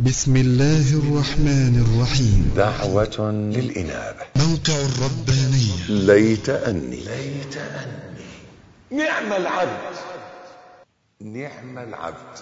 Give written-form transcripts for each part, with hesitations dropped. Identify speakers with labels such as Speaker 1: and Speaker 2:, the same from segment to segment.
Speaker 1: بسم الله الرحمن الرحيم.
Speaker 2: دعوة للإنابة.
Speaker 1: موقع الربانية.
Speaker 2: ليت أني نعم العبد، نعم العبد.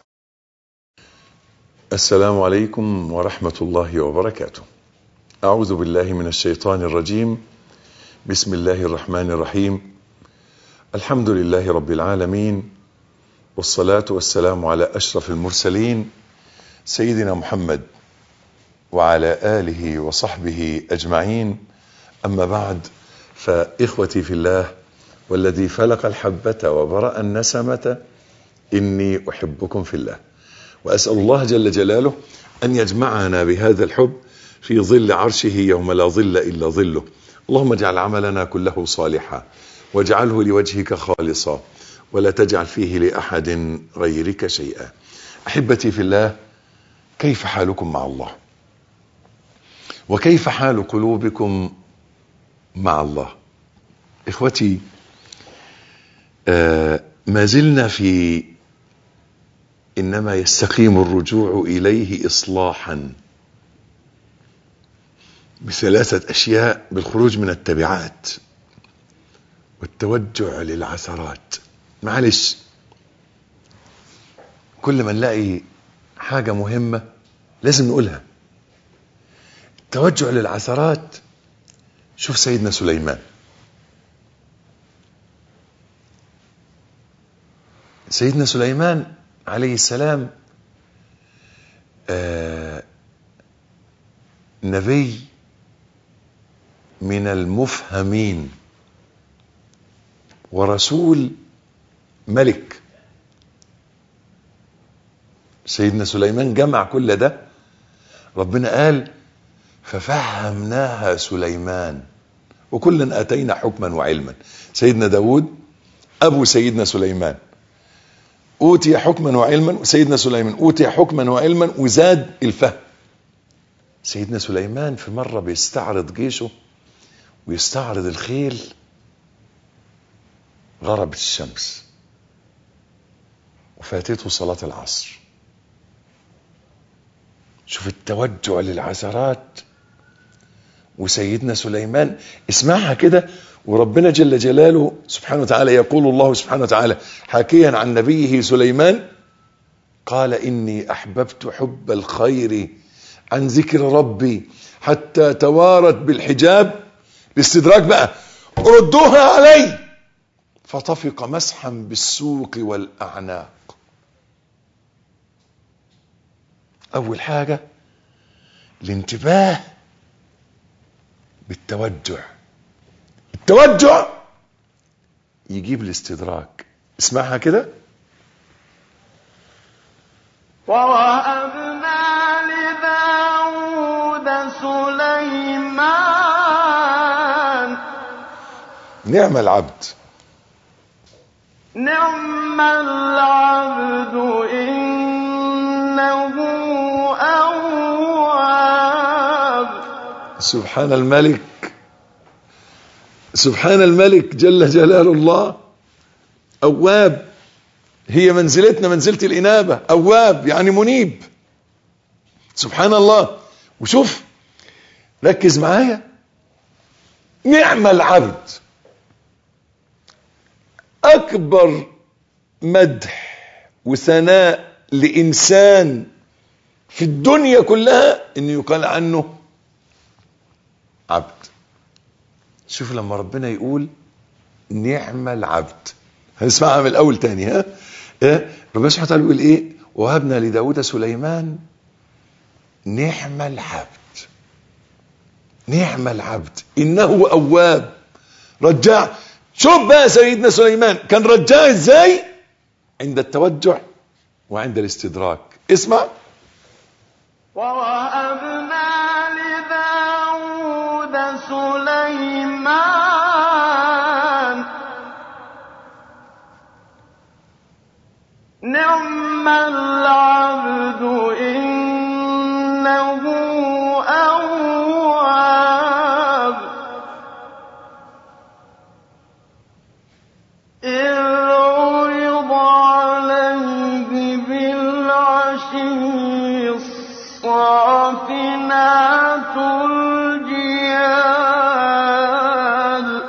Speaker 2: السلام عليكم ورحمة الله وبركاته. أعوذ بالله من الشيطان الرجيم. بسم الله الرحمن الرحيم. الحمد لله رب العالمين، والصلاة والسلام على أشرف المرسلين سيدنا محمد وعلى آله وصحبه أجمعين. أما بعد، فإخوتي في الله والذي فلق الحبة وبرأ النسمة، إني أحبكم في الله، وأسأل الله جل جلاله أن يجمعنا بهذا الحب في ظل عرشه يوم لا ظل إلا ظله. اللهم اجعل عملنا كله صالحا، واجعله لوجهك خالصا، ولا تجعل فيه لأحد غيرك شيئا. أحبتي في الله، كيف حالكم مع الله؟ وكيف حال قلوبكم مع الله؟ إخوتي، ما زلنا في إنما يستقيم الرجوع إليه إصلاحا بثلاثة أشياء: بالخروج من التبعات، والتوجع للعثرات. معلش، كل ما نلاقي حاجة مهمة لازم نقولها. التوجع للعثرات. شوف سيدنا سليمان. سيدنا سليمان عليه السلام نبي من المفهمين، ورسول ملك. سيدنا سليمان جمع كل ده. ربنا قال: ففهمناها سليمان وكلا آتينا حكما وعلما. سيدنا داود أبو سيدنا سليمان أوتي حكما وعلما، وسيدنا سليمان أوتي حكما وعلما وزاد الفهم. سيدنا سليمان في مرة بيستعرض جيشه ويستعرض الخيل، غربت الشمس وفاتته صلاة العصر. شوف التوجع للعثرات. وسيدنا سليمان اسمعها كده، وربنا جل جلاله سبحانه وتعالى يقول الله سبحانه وتعالى حاكيا عن نبيه سليمان: قال إني أحببت حب الخير عن ذكر ربي حتى توارت بالحجاب. الاستدراك بقى: ردوها علي. فطفق مسحا بالسوق والأعناق. أول حاجة الانتباه بالتوجع. التوجع يجيب الاستدراك. اسمعها كده:
Speaker 3: ووهبنا لداود سليمان
Speaker 2: نعم العبد،
Speaker 3: نعم العبد إنه أواب.
Speaker 2: سبحان الملك، سبحان الملك جل جلال الله. أواب، هي منزلتنا منزلة الإنابة. أواب يعني منيب. سبحان الله. وشوف، ركز معايا، نعم العبد. أكبر مدح وثناء لإنسان في الدنيا كلها إنه يقال عنه عبد. شوف لما ربنا يقول نعم العبد، هنسمعها من الأول تاني. ربنا سبحانه وتعالى يقول إيه؟ وهبنا لداود سليمان نعم العبد، نعم العبد إنه أواب رجاع. شوف بقى سيدنا سليمان كان رجاع إزاي؟ عند التوجع وعند الاستدراك. اسمع:
Speaker 3: ووهبنا لداود سليمان نعم العبد إنه أواب إذ عرض عليه بالعشي والصافنات الجياد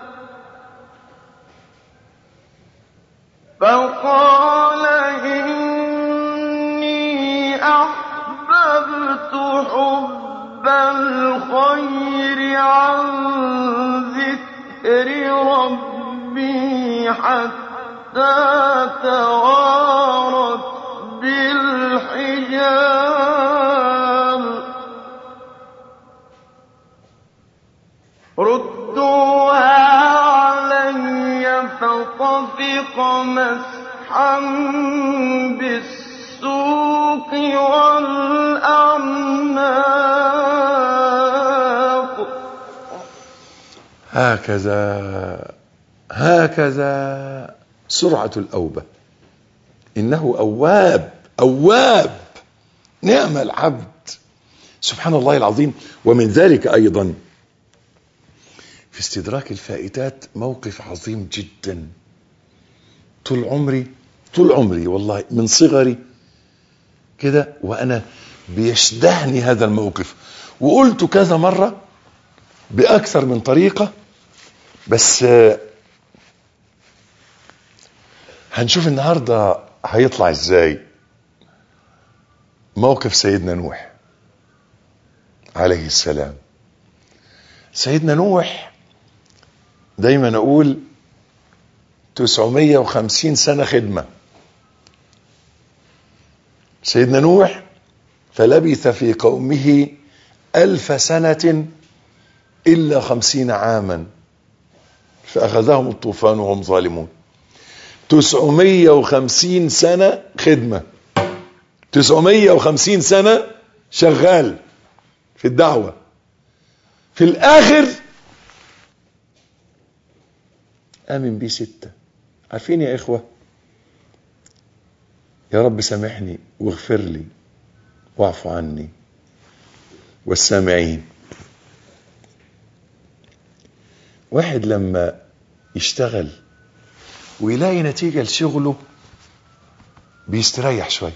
Speaker 3: فقال إني أحببت حب الخير عن ذكر ربي حتى توارت بالحجاب ردوها علي فطفق مسحا بالسوق والأعناق.
Speaker 2: هكذا سرعة الأوبة. إنه أواب نعم العبد، سبحان الله العظيم. ومن ذلك أيضا في استدراك الفائتات موقف عظيم جدا. طول عمري والله من صغري كده وأنا بيشدهني هذا الموقف، وقلت كذا مرة بأكثر من طريقة، بس هنشوف النهاردة هيطلع ازاي. موقف سيدنا نوح عليه السلام. سيدنا نوح دايما اقول 950 سنة خدمة. سيدنا نوح فلبث في قومه 1000 سنة إلا 50 عاما فأخذهم الطوفان وهم ظالمون. 950 سنة خدمة، 950 سنة شغال في الدعوة. في الآخر آمن بي 6. عارفين يا إخوة، يا رب سامحني واغفر لي واعف عني والسامعين. واحد لما يشتغل ويلاقي نتيجة لشغله بيستريح شوي،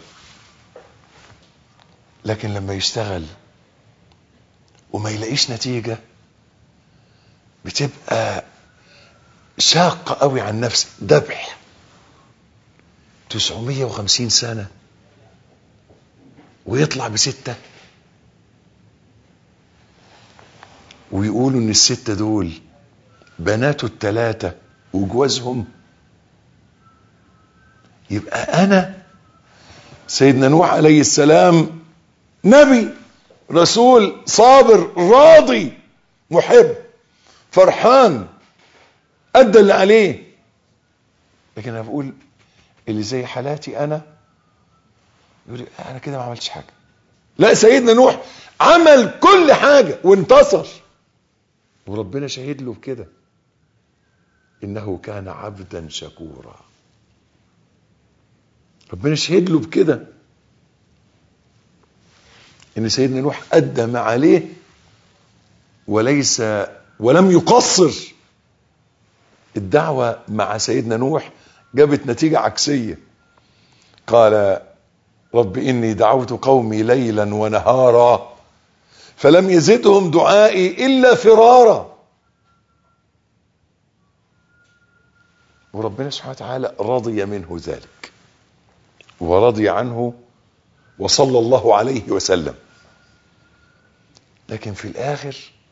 Speaker 2: لكن لما يشتغل وما يلاقيش نتيجة بتبقى شاقة قوي عن نفسه. ذبح 950 سنة ويطلع ب6، ويقولوا ان ال6 دول بناته ال3 وجوازهم. يبقى انا سيدنا نوح عليه السلام نبي رسول صابر راضي محب فرحان ادى اللي عليه، لكن انا بقول اللي زي حالاتي انا يقول انا كده ما عملتش حاجه. لا، سيدنا نوح عمل كل حاجه وانتصر، وربنا شهد له بكده انه كان عبدا شكورا. ربنا شهد له بكده ان سيدنا نوح ادى ما عليه ولم يقصر. الدعوة مع سيدنا نوح جابت نتيجة عكسية. قال رب إني دعوت قومي ليلا ونهارا فلم يزدهم دعائي إلا فرارا. وربنا سبحانه وتعالى رضي منه ذلك ورضي عنه وصلى الله عليه وسلم. لكن في الآخر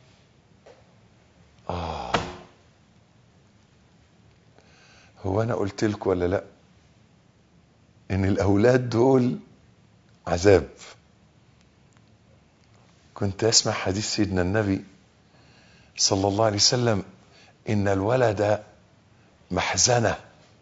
Speaker 2: هو أنا قلت لكم ولا لا إن الأولاد دول عذاب؟ كنت أسمع حديث سيدنا النبي صلى الله عليه وسلم إن الولد محزنة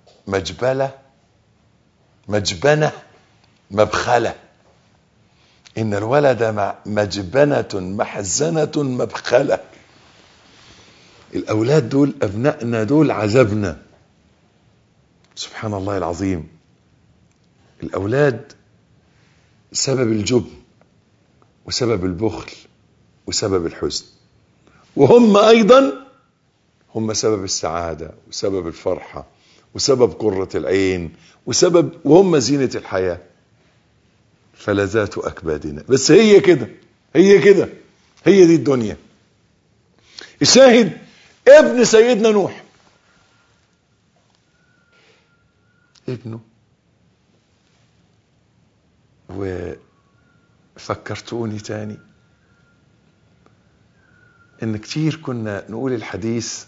Speaker 2: مجبنة مبخلة. إن الولد مجبنة محزنة مبخلة. الأولاد دول أبنائنا دول عذابنا. سبحان الله العظيم. الأولاد سبب الجبن وسبب البخل وسبب الحزن، وهم أيضا هم سبب السعادة وسبب الفرحة وسبب قرة العين وهم زينة الحياة. فلذات أكبادنا. بس هي كده، هي دي الدنيا. الشاهد ابن سيدنا نوح، ابنه. وفكرتوني تاني ان كتير كنا نقول الحديث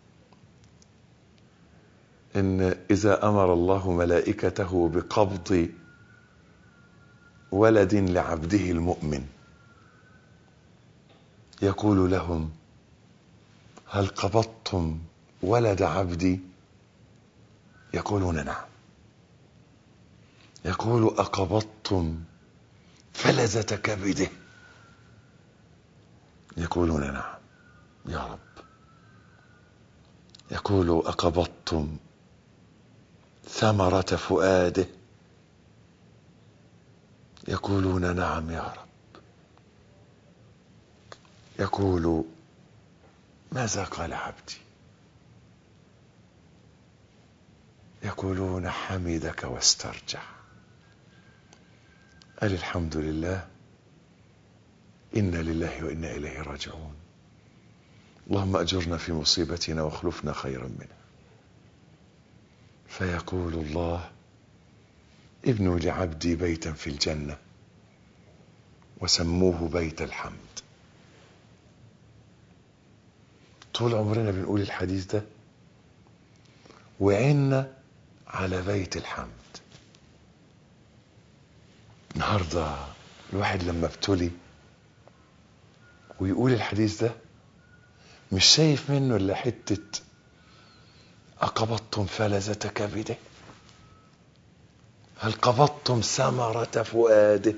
Speaker 2: ان اذا امر الله ملائكته بقبض ولد لعبده المؤمن يقول لهم هل قبضتم ولد عبدي؟ يقولون نعم. يقول أقبضتم فلذة كبده؟ يقولون نعم يا رب. يقول أقبضتم ثمرة فؤاده؟ يقولون نعم يا رب. يقول ماذا قال عبدي؟ يقولون حمدك واسترجع. قال الحمد لله، إنا لله وإنا إليه راجعون. اللهم أجرنا في مصيبتنا واخلفنا خيرا منها. فيقول الله ابنوا لعبدي بيتا في الجنة وسموه بيت الحمد. طول عمرنا بنقول الحديث ده وعنا على بيت الحمد. النهارده الواحد لما ابتلي ويقول الحديث ده مش شايف منه الا حته أقبضتم فلذة كبده؟ هل قبضتم ثمرة فؤاده؟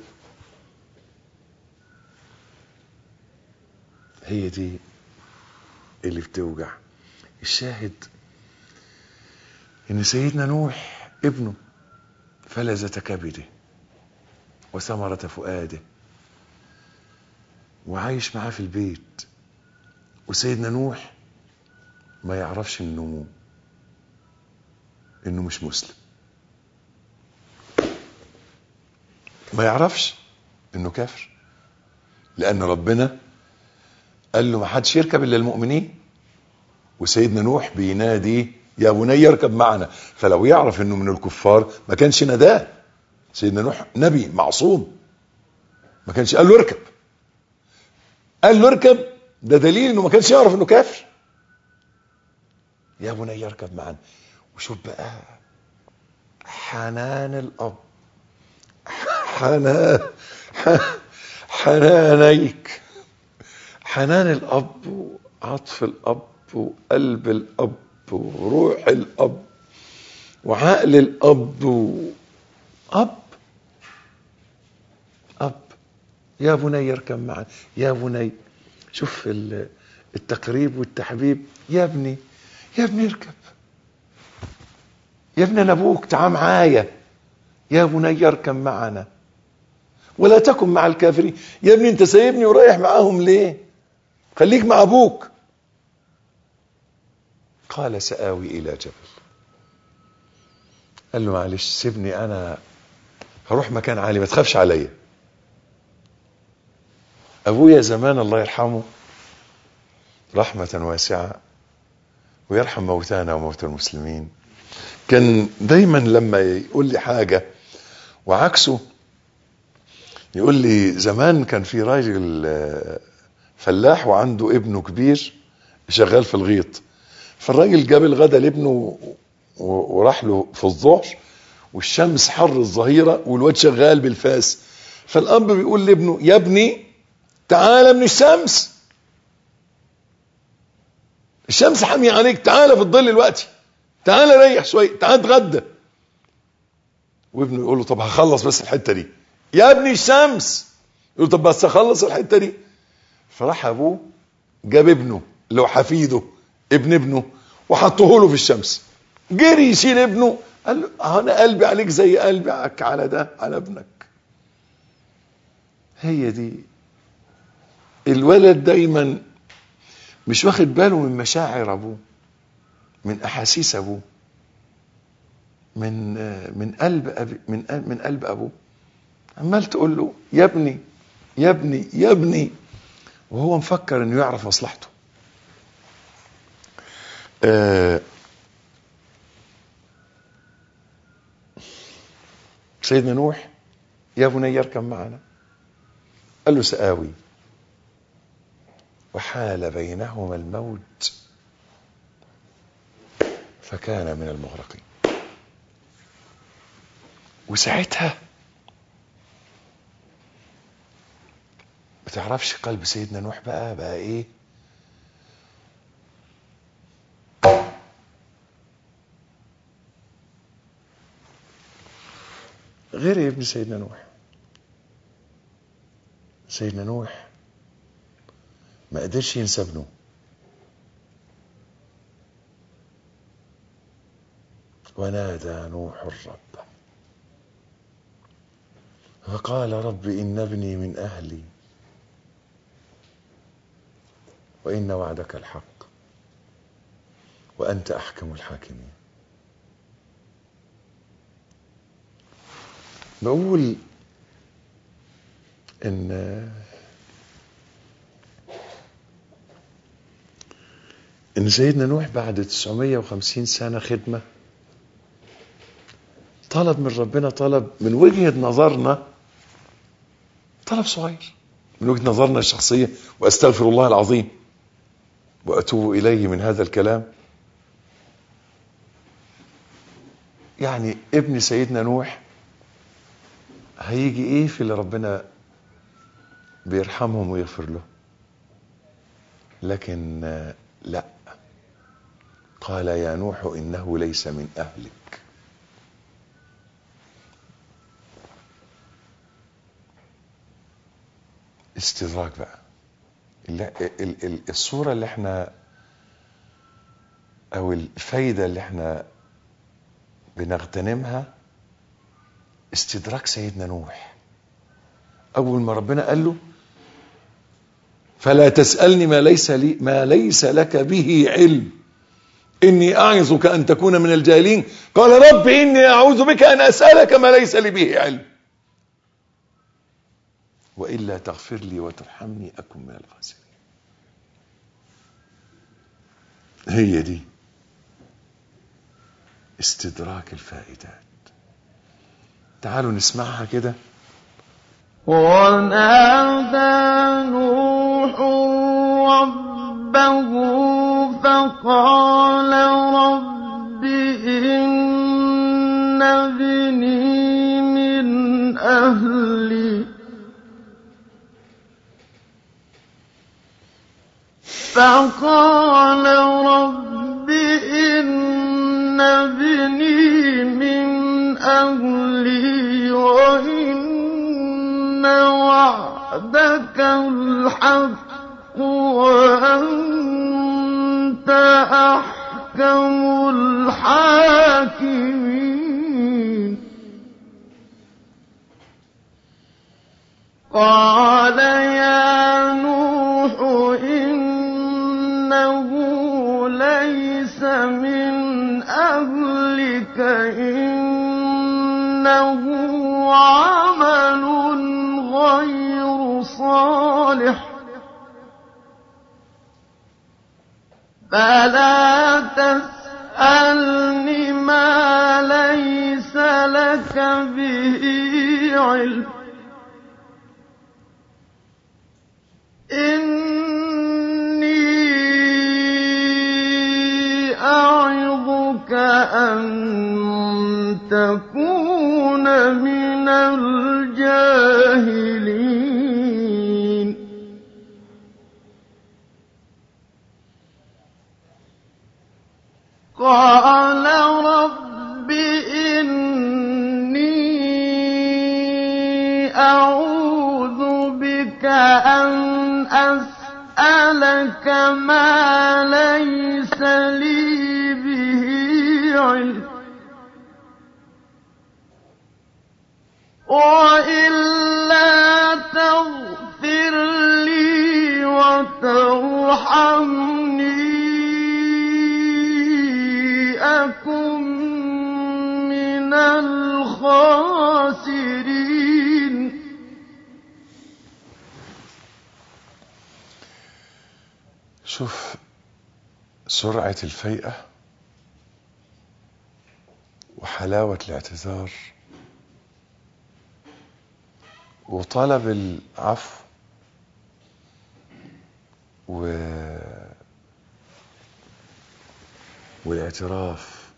Speaker 2: هي دي اللي بتوجع. الشاهد ان سيدنا نوح ابنه فلذة كبده وثمرة فؤاده وعايش معاه في البيت، وسيدنا نوح ما يعرفش انه مش مسلم، ما يعرفش انه كافر، لان ربنا قال له ما حدش يركب الا المؤمنين، وسيدنا نوح بينادي يا بني اركب معنا. فلو يعرف انه من الكفار ما كانش ناداه. سيدنا نوح نبي معصوم، ما كانش قال له اركب. قال له اركب، ده دليل انه ما كانش يعرف انه كافر. يا بني اركب معنا. وشوف بقى حنان الاب، حنانيك، حنان الاب وعطف الاب وقلب الاب وروح الاب وعقل الاب اب يا بني اركب معنا. يا بني، شوف التقريب والتحبيب. يا ابني اركب، يا ابني انا ابوك تعال معايا. يا بني اركب معنا ولا تكن مع الكافرين. يا ابني انت سايبني ورايح معاهم ليه؟ خليك مع ابوك. قال سآوي الى جبل. قال له معلش سيبني انا هروح مكان عالي، ما تخافش عليا. ابويا زمان الله يرحمه رحمة واسعة ويرحم موتانا وموتى المسلمين، كان دايما لما يقول لي حاجة وعكسه يقول لي زمان كان في راجل فلاح وعنده ابنه كبير شغال في الغيط، فالراجل جاب الغدا لابنه وراح له في الظهر والشمس حر الظهيرة والواد شغال بالفاس، فالأب بيقول لابنه يا ابني تعال من الشمس حامية عليك، تعال في الظل الوقت، تعال ريح شوية، تعال اتغدى. وابنه يقول له طب هخلص بس الحتة دي. يا ابني الشمس. يقول له طب بس هخلص الحتة دي. فراح ابوه جاب ابنه اللي هو حفيده ابنه وحطه له في الشمس، جري يشيل ابنه، قال له انا قلبي عليك زي قلبك على ده على ابنك. هي دي الولد دايما مش واخد باله من مشاعر ابوه، من احاسيس ابوه، من قلب ابوه. عمال تقول له يا ابني يا ابني يا ابني، وهو مفكر انه يعرف مصلحته. سيدنا نوح يا بني اركب معنا، قال له سآوي، وحال بينهما الموج فكان من المغرقين. وساعتها ما تعرفش قلب سيدنا نوح بقى ايه؟ غير يا ابن سيدنا نوح. سيدنا نوح ما قدرش ينسى ابنه، ونادى نوح الرب فقال رب إن ابني من أهلي وإن وعدك الحق وأنت أحكم الحاكمين. بقول إن سيدنا نوح بعد 950 سنة خدمة طلب من ربنا، طلب من وجهة نظرنا طلب صغير، من وجهة نظرنا الشخصية، وأستغفر الله العظيم وأتوب إليه من هذا الكلام. يعني ابن سيدنا نوح هيجي ايه في اللي ربنا بيرحمهم ويغفر له؟ لكن لا، قال يا نوح إنه ليس من أهلك. استدراك بقى. الصورة اللي احنا او الفايدة اللي احنا بنغتنمها استدراك سيدنا نوح. اول ما ربنا قال له فلا تسألني ما ليس لك به علم إني أعظك أن تكون من الجاهلين، قال رب إني أعوذ بك أن أسألك ما ليس لي به علم وإلا تغفر لي وترحمني أكن من الخاسرين. هي دي استدراك الفائدات. تعالوا نسمعها كده.
Speaker 3: ونادى نوح ربه فقال رب إن ابني من أهلي فقال رب إن ابني من أهلي وإن وعدك الحق وأنت أحكم الحاكمين. قال يا نوح إنه ليس من أهلك إنه عمل غير صالح فلا تسألني ما ليس لك به علم إني أعظك أن تكون من الجاهلين. قال رب إني أعوذ بك أن أسألك ما ليس لي به علم وإلا تغفر لي وترحمني أكن من الخاسرين.
Speaker 2: شوف سرعة الفيئة وحلاوة الاعتذار وطلب العفو والاعتراف.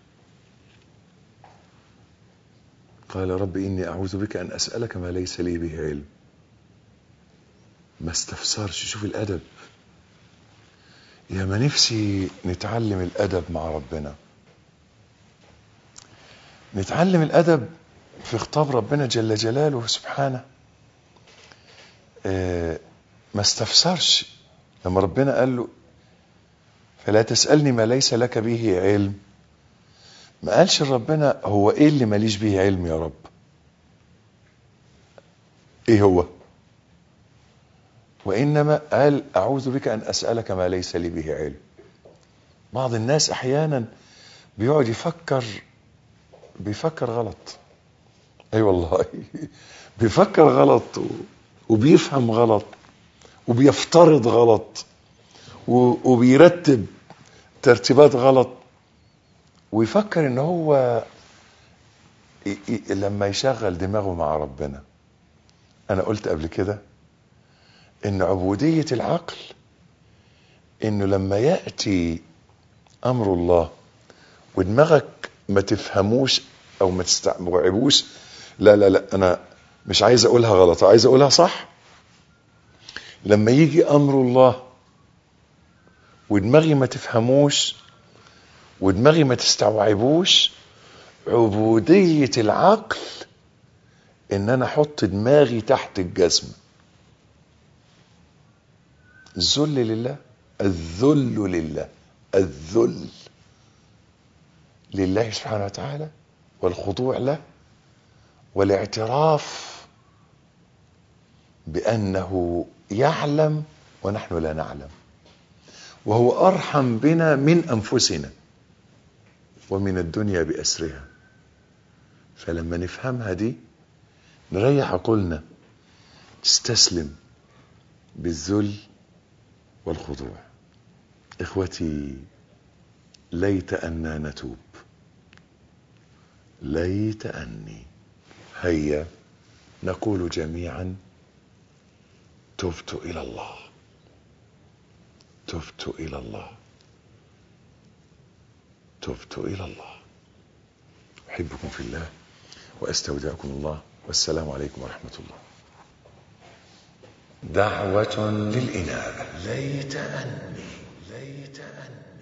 Speaker 2: قال رب إني أعوذ بك أن أسألك ما ليس لي به علم. ما استفسرش. شوف الأدب. يا ما نفسي نتعلم الأدب مع ربنا، نتعلم الأدب في خطاب ربنا جل جلاله سبحانه. ما استفسرش لما ربنا قال له فلا تسألني ما ليس لك به علم. ما قالش ربنا هو ايه اللي ماليش به علم يا رب، ايه هو، وإنما قال أعوذ بك أن أسألك ما ليس لي به علم. بعض الناس أحيانا بيقعد بيفكر غلط. أي والله بيفكر غلط وبيفهم غلط وبيفترض غلط وبيرتب ترتيبات غلط، ويفكر ان هو لما يشغل دماغه مع ربنا. انا قلت قبل كده ان عبودية العقل انه لما يأتي امر الله ودماغك ما تفهموش او ما تستوعبوش، لا انا مش عايز اقولها غلط، عايز اقولها صح. لما يجي امر الله ودماغي ما تفهموش ودماغي ما تستوعبوش، عبودية العقل ان انا احط دماغي تحت الجزم. الذل لله، الذل لله، الذل لله سبحانه وتعالى، والخضوع له، والاعتراف بأنه يعلم ونحن لا نعلم، وهو أرحم بنا من أنفسنا ومن الدنيا بأسرها. فلما نفهمها دي نريح عقولنا، تستسلم بالذل والخضوع. إخوتي، ليت أننا نتوب، ليت أني. هيا نقول جميعا تبت إلى الله، تبت إلى الله، تبت إلى الله. أحبكم في الله وأستودعكم الله، والسلام عليكم ورحمة الله. دعوة للإنابة. ليت أني